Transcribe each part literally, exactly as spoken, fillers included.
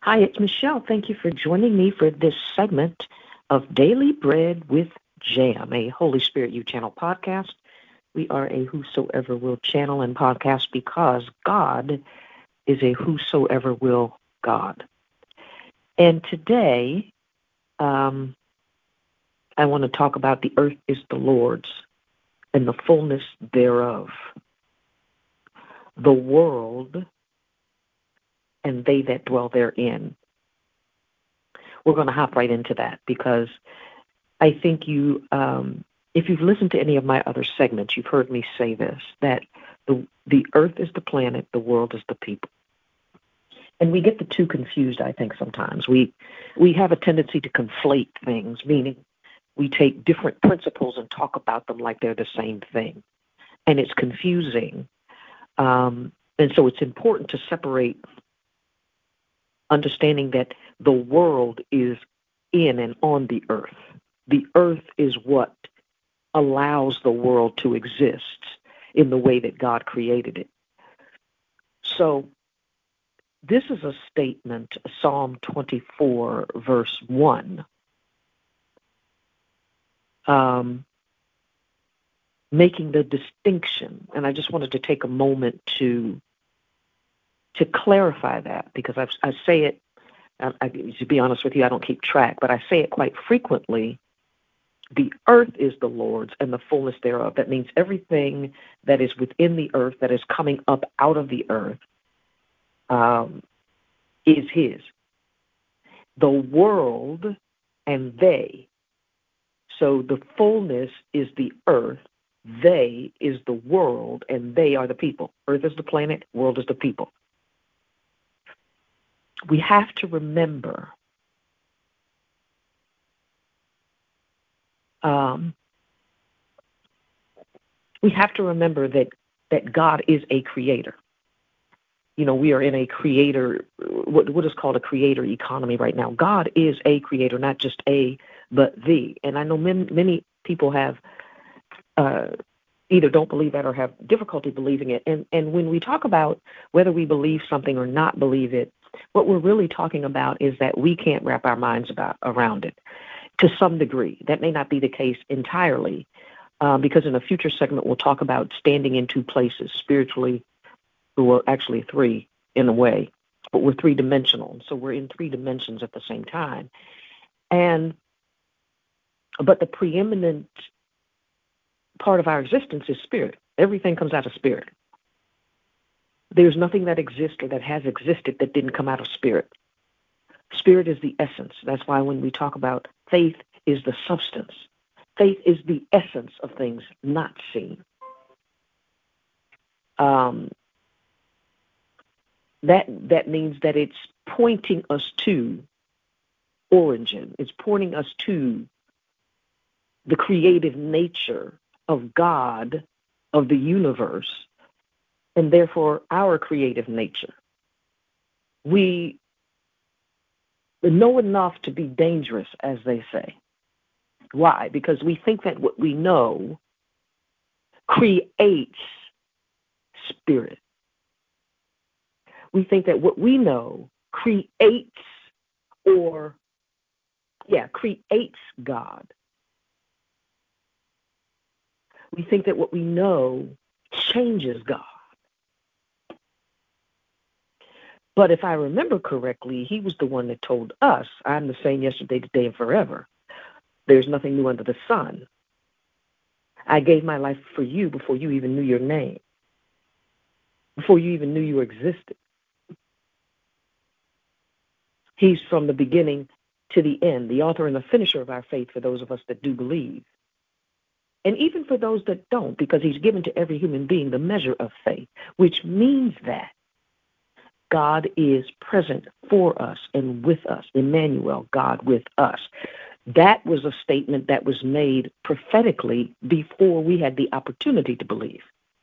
Hi, it's Michelle. Thank you for joining me for this segment of Daily Bread with Jam, a Holy Spirit U Channel podcast. We are a whosoever will channel and podcast because God is a whosoever will God. And today, um, I want to talk about the earth is the Lord's and the fullness thereof, the world and they that dwell therein. We're going to hop right into that because I think you, um, if you've listened to any of my other segments, you've heard me say this, that the, the earth is the planet, the world is the people. And we get the two confused, I think, sometimes. We we have a tendency to conflate things, meaning we take different principles and talk about them like they're the same thing. And it's confusing. Um, and so it's important to separate understanding that the world is in and on the earth. The earth is what allows the world to exist in the way that God created it. So this is a statement, Psalm twenty-four, verse one, um, making the distinction. And I just wanted to take a moment to to clarify that because I, I say it, I, I, to be honest with you, I don't keep track, but I say it quite frequently. The earth is the Lord's and the fullness thereof. That means everything that is within the earth, that is coming up out of the earth, um, is his. The world and they. So the fullness is the earth, they is the world, and they are the people. Earth is the planet, world is the people. We have to remember um, we have to remember that that God is a creator. You know, we are in a creator, what, what is called a creator economy right now. God is a creator, not just a, but the. And I know many, many people have uh, either don't believe that or have difficulty believing it. And and when we talk about whether we believe something or not believe it, what we're really talking about is that we can't wrap our minds about around it to some degree. That may not be the case entirely, uh, because in a future segment we'll talk about standing in two places, spiritually, well, actually three in a way, but we're three-dimensional. So we're in three dimensions at the same time. And but the preeminent part of our existence is spirit. Everything comes out of spirit. There's nothing that exists or that has existed that didn't come out of spirit. Spirit is the essence. That's why when we talk about faith is the substance. Faith is the essence of things not seen. Um, that that means that it's pointing us to origin. It's pointing us to the creative nature of God, of the universe, and therefore our creative nature. We know enough to be dangerous, as they say. Why? Because we think that what we know creates spirit. We think that what we know creates or, yeah, creates God. We think that what we know changes God. But if I remember correctly, he was the one that told us, I'm the same yesterday, today, and forever. There's nothing new under the sun. I gave my life for you before you even knew your name, before you even knew you existed. He's from the beginning to the end, the author and the finisher of our faith for those of us that do believe. And even for those that don't, because he's given to every human being the measure of faith, which means that God is present for us and with us. Emmanuel, God with us. That was a statement that was made prophetically before we had the opportunity to believe.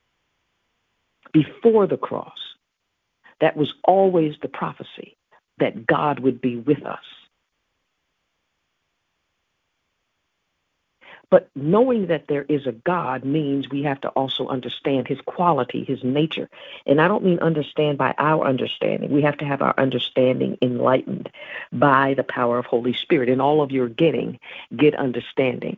Before the cross, that was always the prophecy that God would be with us. But knowing that there is a God means we have to also understand his quality, his nature. And I don't mean understand by our understanding. We have to have our understanding enlightened by the power of Holy Spirit. In all of your getting, get understanding.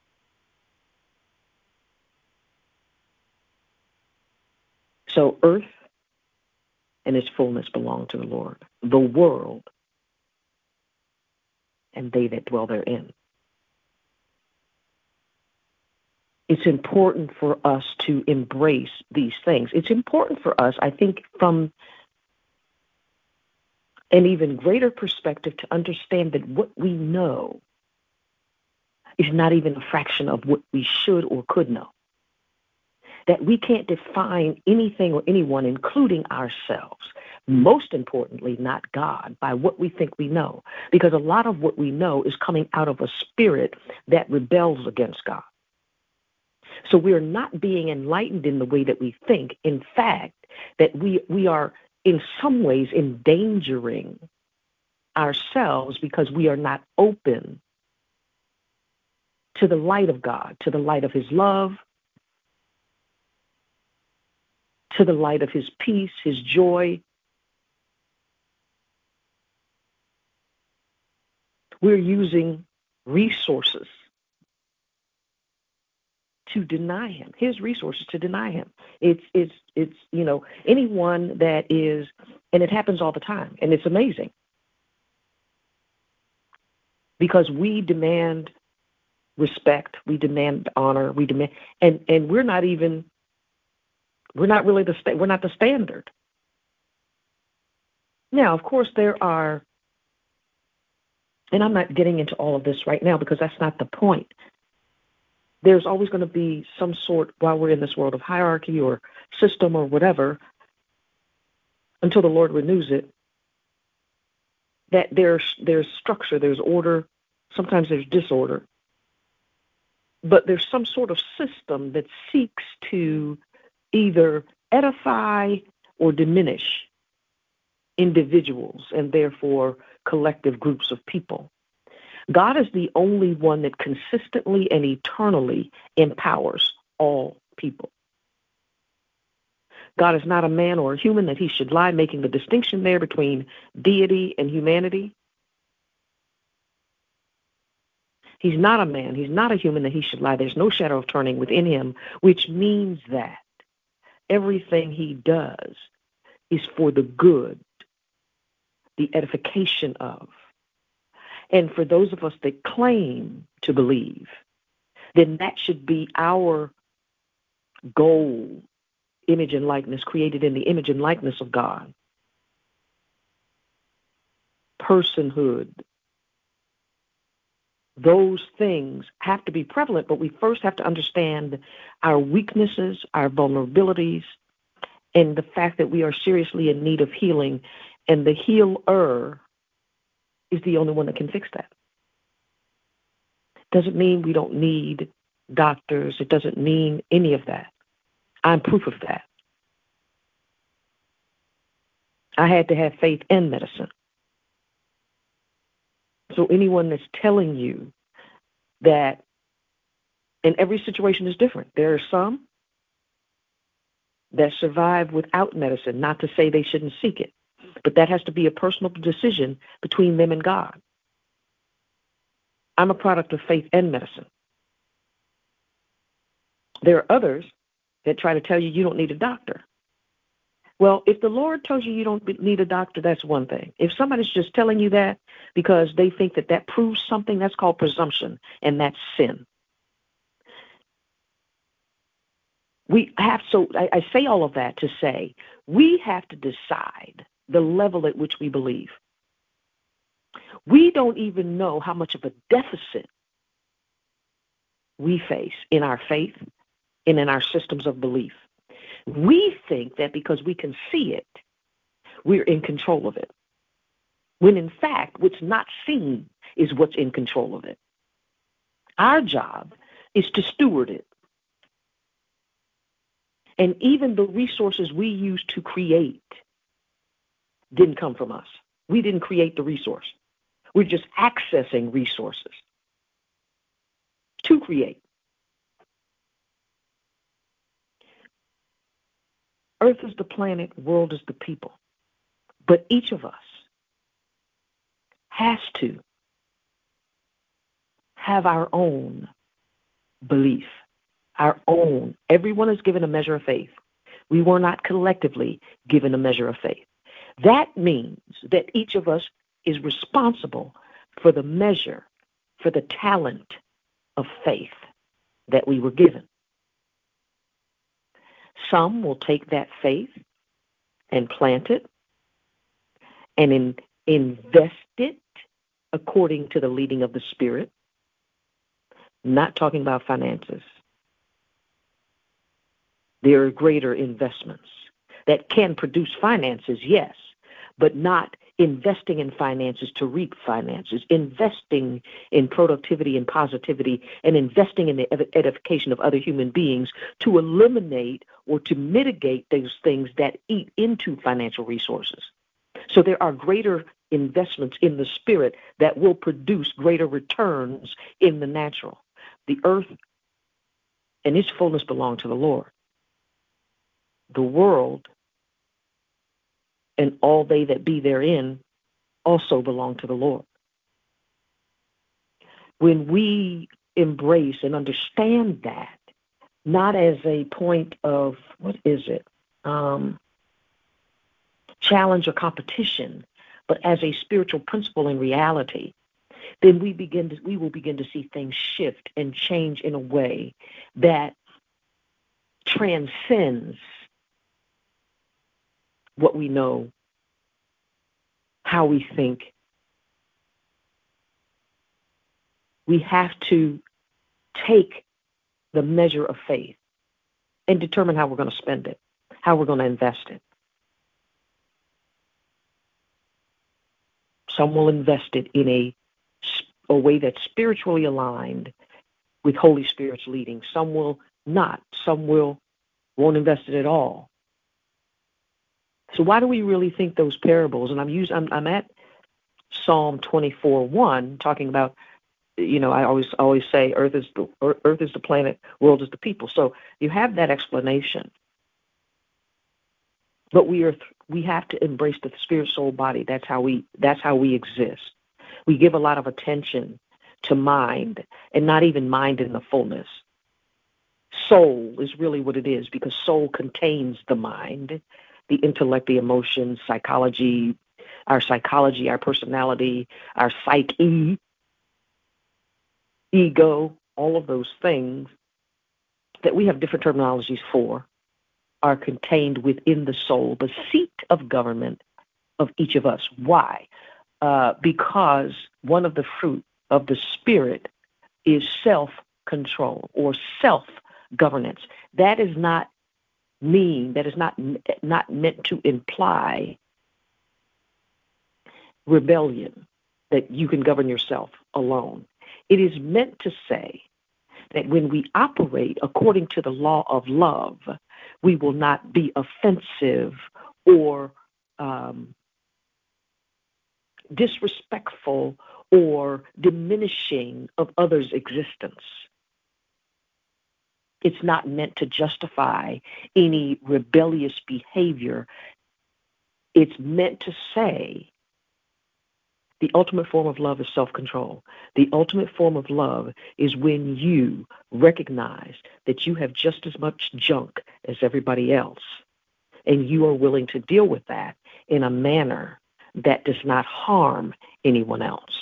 So earth and its fullness belong to the Lord. The world and they that dwell therein. It's important for us to embrace these things. It's important for us, I think, from an even greater perspective to understand that what we know is not even a fraction of what we should or could know. That we can't define anything or anyone, including ourselves, most importantly, not God, by what we think we know. Because a lot of what we know is coming out of a spirit that rebels against God. So we're not being enlightened in the way that we think. In fact, that we we are in some ways endangering ourselves because we are not open to the light of God, to the light of his love, to the light of his peace, his joy. We're using resources to deny him, his resources to deny him. It's, it's, it's, you know, anyone that is, and it happens all the time, and it's amazing. Because we demand respect, we demand honor, we demand, and, and we're not even, we're not really the, sta- we're not the standard. Now, of course, there are, and I'm not getting into all of this right now because that's not the point. There's always going to be some sort, while we're in this world of hierarchy or system or whatever, until the Lord renews it, that there's there's structure, there's order, sometimes there's disorder. But there's some sort of system that seeks to either edify or diminish individuals and therefore collective groups of people. God is the only one that consistently and eternally empowers all people. God is not a man or a human that he should lie, making the distinction there between deity and humanity. He's not a man. He's not a human that he should lie. There's no shadow of turning within him, which means that everything he does is for the good, the edification of. And for those of us that claim to believe, then that should be our goal, image and likeness, created in the image and likeness of God. Personhood. Those things have to be prevalent, but we first have to understand our weaknesses, our vulnerabilities, and the fact that we are seriously in need of healing, and the healer is the only one that can fix that. Doesn't mean we don't need doctors. It doesn't mean any of that. I'm proof of that. I had to have faith in medicine. So anyone that's telling you that, and every situation is different. There are some that survive without medicine, not to say they shouldn't seek it. But that has to be a personal decision between them and God. I'm a product of faith and medicine. There are others that try to tell you you don't need a doctor. Well, if the Lord tells you you don't need a doctor, that's one thing. If somebody's just telling you that because they think that that proves something, that's called presumption, and that's sin. We have, so I, I say all of that to say, we have to decide the level at which we believe. We don't even know how much of a deficit we face in our faith and in our systems of belief. We think that because we can see it, we're in control of it. When in fact, what's not seen is what's in control of it. Our job is to steward it. And even the resources we use to create didn't come from us. We didn't create the resource. We're just accessing resources. to create. Earth is the planet, world is the people. But each of us has to have our own belief, our own. Everyone is given a measure of faith. We were not collectively given a measure of faith. That means that each of us is responsible for the measure, for the talent of faith that we were given. Some will take that faith and plant it and in, invest it according to the leading of the Spirit. Not talking about finances. There are greater investments that can produce finances, yes, but not investing in finances to reap finances, investing in productivity and positivity, and investing in the edification of other human beings to eliminate or to mitigate those things that eat into financial resources. So there are greater investments in the spirit that will produce greater returns in the natural. The earth and its fullness belong to the Lord. The world and all they that be therein also belong to the Lord. When we embrace and understand that, not as a point of, what is it, um, challenge or competition, but as a spiritual principle and reality, then we begin to, we will begin to see things shift and change in a way that transcends what we know, how we think. We have to take the measure of faith and determine how we're going to spend it, how we're going to invest it. Some will invest it in a, a way that's spiritually aligned with Holy Spirit's leading. Some will not. Some will won't invest it at all. So why do we really think those parables? And I'm using, I'm, I'm at Psalm twenty-four one, talking about, you know, I always always say Earth is the Earth is the planet, world is the people. So you have that explanation, but we are we have to embrace the spirit, soul, body. That's how we that's how we exist. We give a lot of attention to mind, and not even mind in the fullness. Soul is really what it is, because soul contains the mind, the intellect, the emotions, psychology, our psychology, our personality, our psyche, ego, all of those things that we have different terminologies for are contained within the soul, the seat of government of each of us. Why? Uh, because one of the fruit of the Spirit is self-control or self-governance. That is not mean, that is not not meant to imply rebellion, that you can govern yourself alone. It is meant to say that when we operate according to the law of love, we will not be offensive or um, disrespectful or diminishing of others' existence. It's not meant to justify any rebellious behavior. It's meant to say the ultimate form of love is self-control. The ultimate form of love is when you recognize that you have just as much junk as everybody else, and you are willing to deal with that in a manner that does not harm anyone else.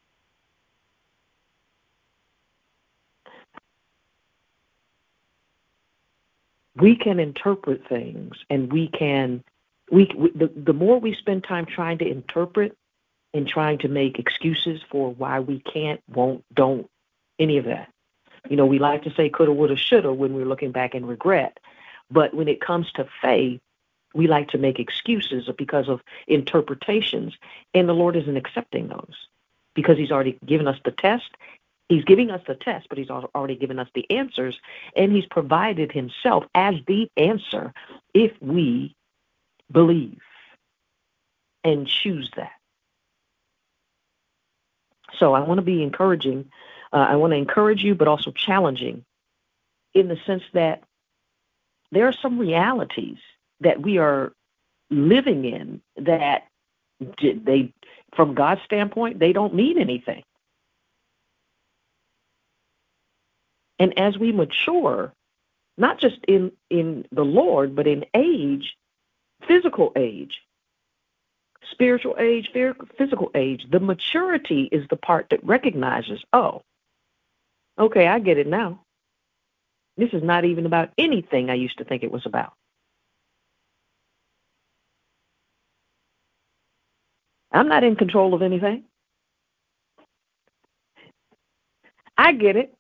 We can interpret things, and we can, we, we the, the more we spend time trying to interpret and trying to make excuses for why we can't, won't, don't, any of that. You know, we like to say coulda, woulda, shoulda when we're looking back in regret. But when it comes to faith, we like to make excuses because of interpretations, and the Lord isn't accepting those because he's already given us the test. He's giving us the test, but he's already given us the answers, and he's provided himself as the answer if we believe and choose that. So I want to be encouraging uh, I want to encourage you, but also challenging in the sense that there are some realities that we are living in that they, from God's standpoint, they don't mean anything. And as we mature, not just in, in the Lord, but in age, physical age, spiritual age, physical age, the maturity is the part that recognizes, oh, okay, I get it now. This is not even about anything I used to think it was about. I'm not in control of anything. I get it.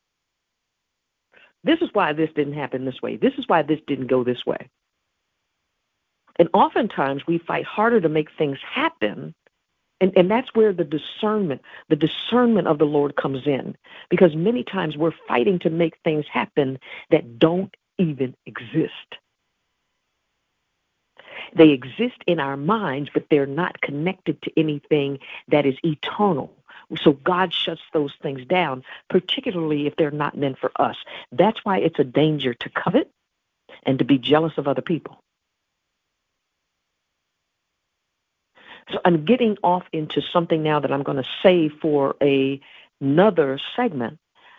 This is why this didn't happen this way. This is why this didn't go this way. And oftentimes we fight harder to make things happen. And, and that's where the discernment, the discernment of the Lord comes in. Because many times we're fighting to make things happen that don't even exist. They exist in our minds, but they're not connected to anything that is eternal. So God shuts those things down, particularly if they're not meant for us. That's why it's a danger to covet and to be jealous of other people. So I'm getting off into something now that I'm going to save for a, another segment.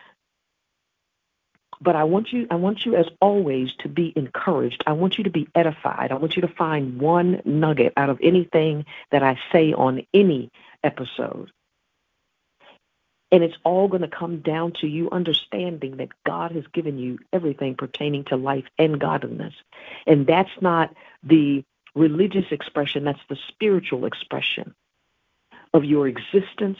But I want you, I want you, as always, to be encouraged. I want you to be edified. I want you to find one nugget out of anything that I say on any episode. And it's all going to come down to you understanding that God has given you everything pertaining to life and godliness. And that's not the religious expression, that's the spiritual expression of your existence,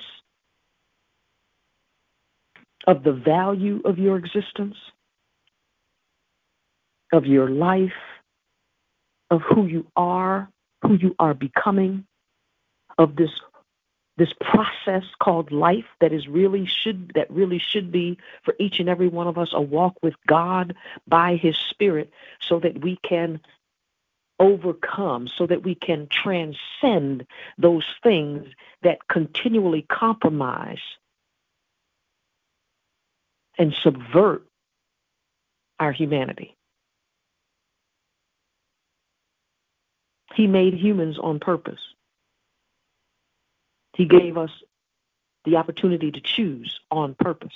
of the value of your existence, of your life, of who you are, who you are becoming, of this this process called life that is really should that really should be for each and every one of us a walk with God by His Spirit, so that we can overcome, so that we can transcend those things that continually compromise and subvert our humanity. He made humans on purpose. He gave us the opportunity to choose on purpose.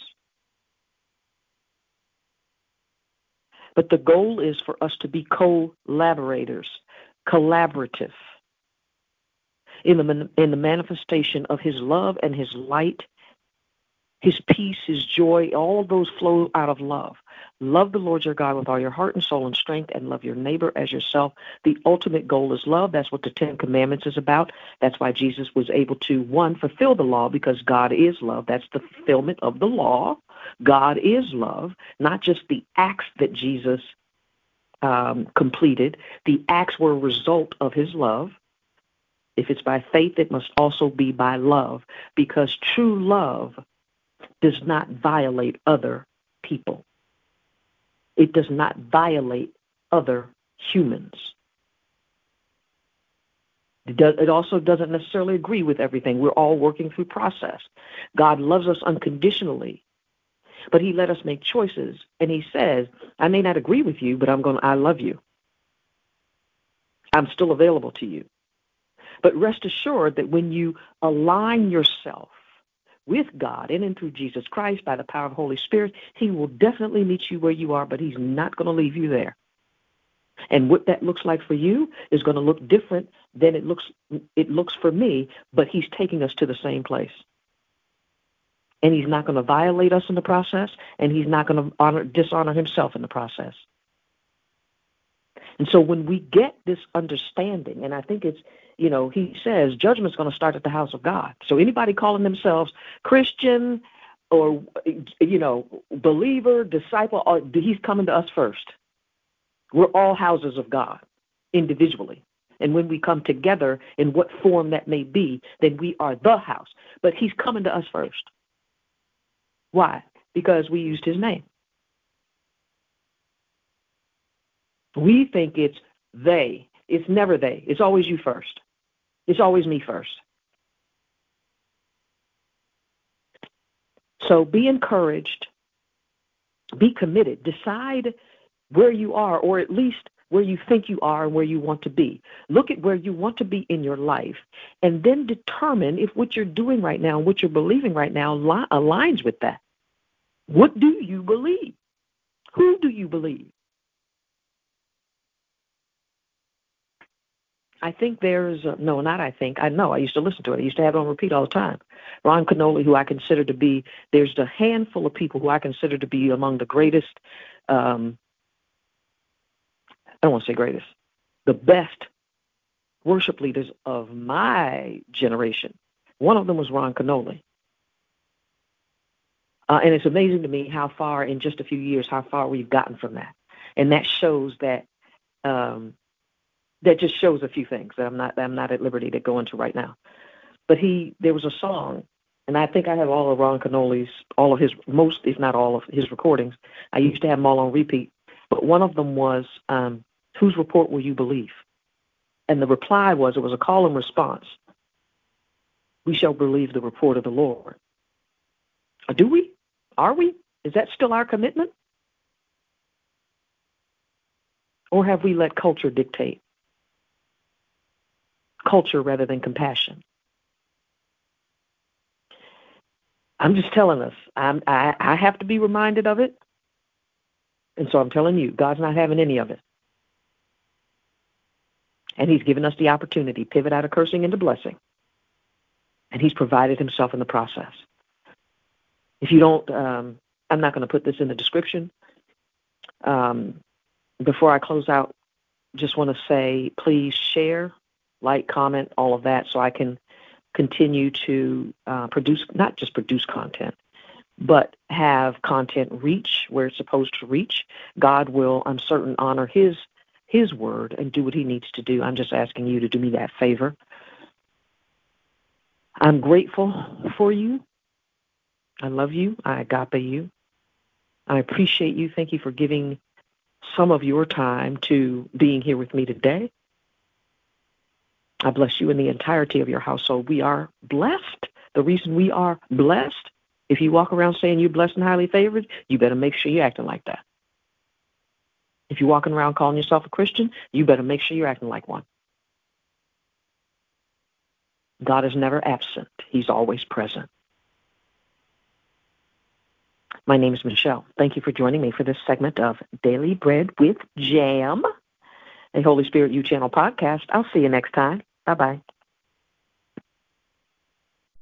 But the goal is for us to be collaborators, collaborative in the, in the manifestation of His love and His light, His peace, His joy. All of those flow out of love. Love the Lord your God with all your heart and soul and strength, and love your neighbor as yourself. The ultimate goal is love. That's what the Ten Commandments is about. That's why Jesus was able to, one, fulfill the law, because God is love. That's the fulfillment of the law. God is love, not just the acts that Jesus um, completed. The acts were a result of His love. If it's by faith, it must also be by love, because true love does not violate other people. It does not violate other humans. It, does, it also doesn't necessarily agree with everything. We're all working through process. God loves us unconditionally, but He let us make choices. And He says, I may not agree with you, but I'm going. I love you. I'm still available to you. But rest assured that when you align yourself with God in and through Jesus Christ by the power of the Holy Spirit, He will definitely meet you where you are, but He's not going to leave you there. And what that looks like for you is going to look different than it looks it looks for me, but He's taking us to the same place. And He's not going to violate us in the process, and He's not going to honor, dishonor Himself in the process. And so when we get this understanding, and I think it's, you know, He says judgment's going to start at the house of God. So anybody calling themselves Christian or, you know, believer, disciple, He's coming to us first. We're all houses of God individually. And when we come together in what form that may be, then we are the house. But He's coming to us first. Why? Because we used His name. We think it's they. It's never they. It's always you first. It's always me first. So be encouraged, be committed, decide where you are, or at least where you think you are and where you want to be. Look at where you want to be in your life, and then determine if what you're doing right now, what you're believing right now, li- aligns with that. What do you believe? Who do you believe? I think there's, a, no, not I think, I know, I used to listen to it. I used to have it on repeat all the time. Ron Kenoly, who I consider to be, there's a handful of people who I consider to be among the greatest, um, I don't want to say greatest, the best worship leaders of my generation. One of them was Ron Kenoly. Uh, and it's amazing to me how far, in just a few years, how far we've gotten from that. And that shows that, um, that just shows a few things that I'm not that I'm not at liberty to go into right now. But he, there was a song, and I think I have all of Ron Kenoly's, all of his, most, if not all of his recordings. I used to have them all on repeat. But one of them was, um, whose report will you believe? And the reply was, it was a call and response. We shall believe the report of the Lord. Or do we? Are we? Is that still our commitment? Or have we let culture dictate? Culture rather than compassion. I'm just telling us. I'm, I, I have to be reminded of it. And so I'm telling you, God's not having any of it. And he's given us the opportunity to pivot out of cursing into blessing. And he's provided himself in the process. If you don't, um, I'm not going to put this in the description. Um, before I close out, just want to say, please share, like, comment, all of that, so I can continue to uh, produce, not just produce content, but have content reach where it's supposed to reach. God will, I'm certain, honor his his word and do what he needs to do. I'm just asking you to do me that favor. I'm grateful for you. I love you. I agape you. I appreciate you. Thank you for giving some of your time to being here with me today. I bless you and the entirety of your household. We are blessed. The reason we are blessed, if you walk around saying you're blessed and highly favored, you better make sure you're acting like that. If you're walking around calling yourself a Christian, you better make sure you're acting like one. God is never absent. He's always present. My name is Michelle. Thank you for joining me for this segment of Daily Bread with Jam, a Holy Spirit U-Channel podcast. I'll see you next time. Bye-bye.